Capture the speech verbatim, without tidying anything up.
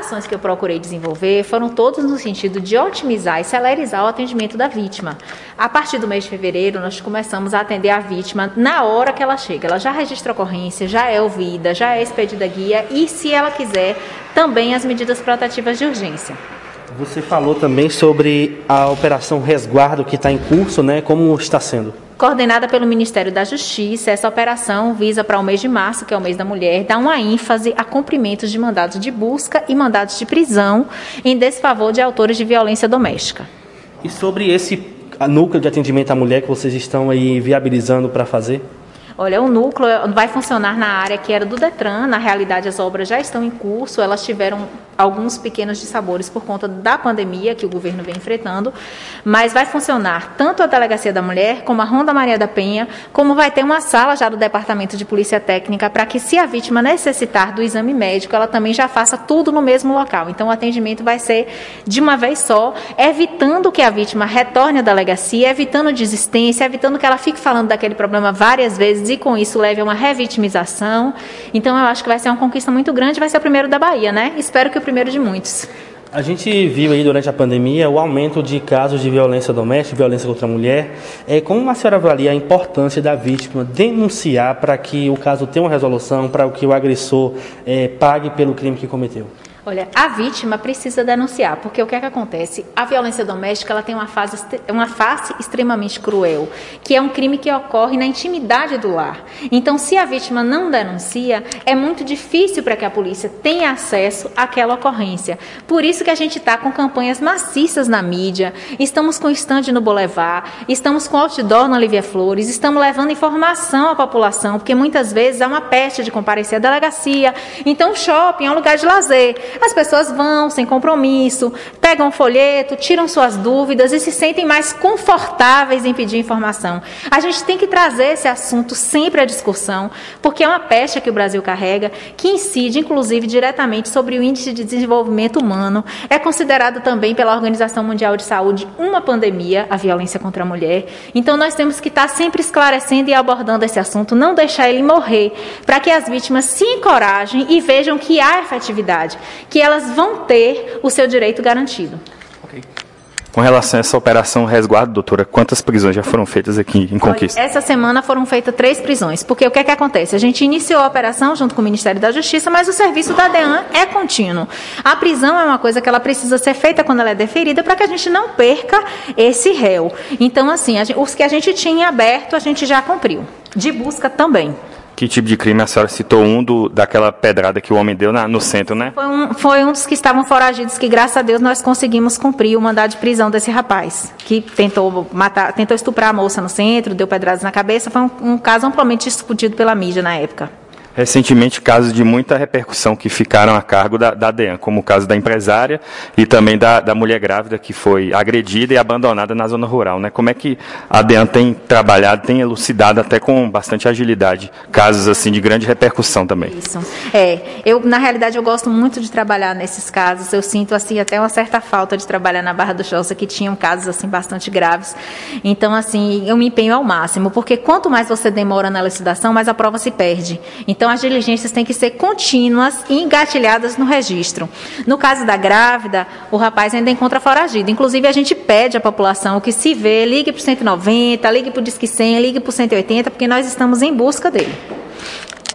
ações que eu procurei desenvolver foram todas no sentido de otimizar e celerizar o atendimento da vítima. A partir do mês de fevereiro, nós começamos a atender a vítima na hora que ela chega. Ela já registra a ocorrência, já é ouvida, já é expedida guia e, se ela quiser, também as medidas protetivas de urgência. Você falou também sobre a Operação Resguardo que está em curso, né? Como está sendo? Coordenada pelo Ministério da Justiça, essa operação visa para o mês de março, que é o mês da mulher, dar uma ênfase a cumprimentos de mandados de busca e mandados de prisão em desfavor de autores de violência doméstica. E sobre esse núcleo de atendimento à mulher que vocês estão aí viabilizando para fazer? Olha, o núcleo vai funcionar na área que era do Detran. Na realidade, as obras já estão em curso, elas tiveram alguns pequenos dissabores por conta da pandemia que o governo vem enfrentando, mas vai funcionar tanto a Delegacia da Mulher, como a Ronda Maria da Penha, como vai ter uma sala já do Departamento de Polícia Técnica para que, se a vítima necessitar do exame médico, ela também já faça tudo no mesmo local. Então, o atendimento vai ser de uma vez só, evitando que a vítima retorne à delegacia, evitando desistência, evitando que ela fique falando daquele problema várias vezes e, com isso, leve a uma revitimização. Então, eu acho que vai ser uma conquista muito grande, vai ser o primeiro da Bahia, né? Espero que o primeiro de muitos. A gente viu aí durante a pandemia o aumento de casos de violência doméstica, violência contra a mulher. É, como a senhora avalia a importância da vítima denunciar para que o caso tenha uma resolução, para que o agressor é, pague pelo crime que cometeu? Olha, a vítima precisa denunciar, porque o que é que acontece? A violência doméstica, ela tem uma, fase, uma face extremamente cruel, que é um crime que ocorre na intimidade do lar. Então, se a vítima não denuncia, é muito difícil para que a polícia tenha acesso àquela ocorrência. Por isso que a gente está com campanhas maciças na mídia, estamos com stand no Boulevard, estamos com outdoor no Olivia Flores, estamos levando informação à população, porque muitas vezes há uma peste de comparecer à delegacia. Então, o shopping é um lugar de lazer. As pessoas vão sem compromisso, pegam o folheto, tiram suas dúvidas e se sentem mais confortáveis em pedir informação. A gente tem que trazer esse assunto sempre à discussão, porque é uma peste que o Brasil carrega, que incide, inclusive, diretamente sobre o índice de desenvolvimento humano. É considerado também pela Organização Mundial de Saúde uma pandemia, a violência contra a mulher. Então, nós temos que estar sempre esclarecendo e abordando esse assunto, não deixar ele morrer, para que as vítimas se encorajem e vejam que há efetividade, que elas vão ter o seu direito garantido. Okay. Com relação a essa operação resguardo, doutora, quantas prisões já foram feitas aqui em Conquista? Essa semana foram feitas três prisões, porque o que é que acontece? A gente iniciou a operação junto com o Ministério da Justiça, mas o serviço da DEAN é contínuo. A prisão é uma coisa que ela precisa ser feita quando ela é deferida, para que a gente não perca esse réu. Então, assim, a gente, os que a gente tinha aberto, a gente já cumpriu. De busca também. Que tipo de crime? A senhora citou um do, daquela pedrada que o homem deu na, no centro, né? Foi um, foi um dos que estavam foragidos, que graças a Deus nós conseguimos cumprir o mandado de prisão desse rapaz, que tentou matar, tentou estuprar a moça no centro, deu pedradas na cabeça. Foi um, um caso amplamente discutido pela mídia na época. Recentemente, casos de muita repercussão que ficaram a cargo da, da DEAN, como o caso da empresária e também da, da mulher grávida que foi agredida e abandonada na zona rural, né? Como é que a DEAN tem trabalhado, tem elucidado até com bastante agilidade, casos assim de grande repercussão também? Isso. É, eu, na realidade, eu gosto muito de trabalhar nesses casos. Eu sinto assim até uma certa falta de trabalhar na Barra do Choça, que tinham casos assim bastante graves. Então, assim, eu me empenho ao máximo, porque quanto mais você demora na elucidação, mais a prova se perde. Então, Então, as diligências têm que ser contínuas e engatilhadas no registro. No caso da grávida, o rapaz ainda encontra foragido. Inclusive, a gente pede à população que, se vê, ligue para o cento e noventa, ligue para o Disque cem, ligue para o cento e oitenta, porque nós estamos em busca dele.